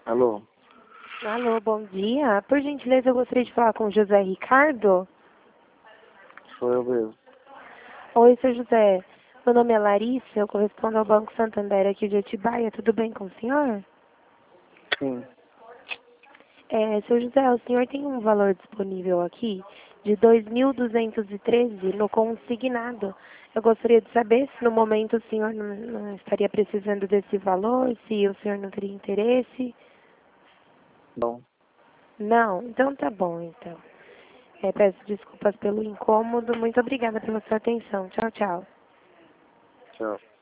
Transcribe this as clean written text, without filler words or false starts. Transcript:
Alô? Alô, bom dia. Por gentileza, eu gostaria de falar com o José Ricardo. Sou eu mesmo. Oi, seu José. Meu nome é Larissa, eu correspondo ao Banco Santander aqui de Atibaia. Tudo bem com o senhor? Sim. Seu José, o senhor tem um valor disponível aqui de 2.213 no consignado. Eu gostaria de saber se no momento o senhor não estaria precisando desse valor, se o senhor não teria interesse. Não. Não? Então tá bom, então. Peço desculpas pelo incômodo. Muito obrigada pela sua atenção. Tchau, tchau. Tchau.